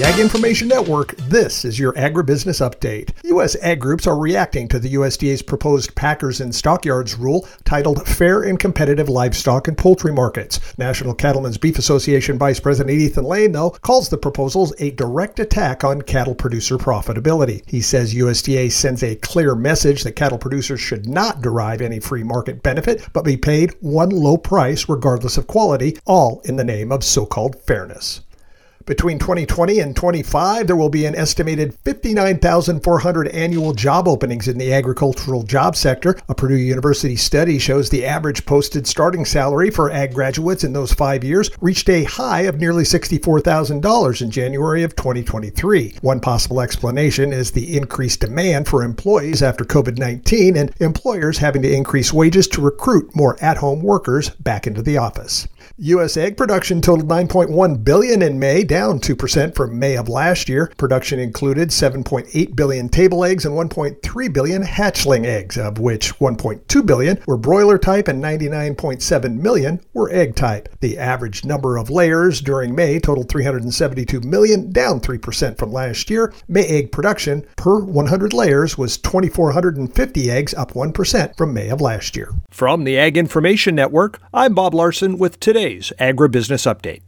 Ag Information Network, this is your Agribusiness Update. U.S. ag groups are reacting to the USDA's proposed Packers and Stockyards rule titled Fair and Competitive Livestock and Poultry Markets. National Cattlemen's Beef Association Vice President Ethan Lane, though, calls the proposals a direct attack on cattle producer profitability. He says USDA sends a clear message that cattle producers should not derive any free market benefit, but be paid one low price regardless of quality, all in the name of so-called fairness. Between 2020 and 25, there will be an estimated 59,400 annual job openings in the agricultural job sector. A Purdue University study shows the average posted starting salary for ag graduates in those 5 years reached a high of nearly $64,000 in January of 2023. One possible explanation is the increased demand for employees after COVID-19 and employers having to increase wages to recruit more at-home workers back into the office. U.S. egg production totaled 9.1 billion in May, down 2% from May of last year. Production included 7.8 billion table eggs and 1.3 billion hatchling eggs, of which 1.2 billion were broiler type and 99.7 million were egg type. The average number of layers during May totaled 372 million, down 3% from last year. May egg production per 100 layers was 2,450 eggs, up 1% from May of last year. From the Ag Information Network, I'm Bob Larson with today's Agribusiness Update.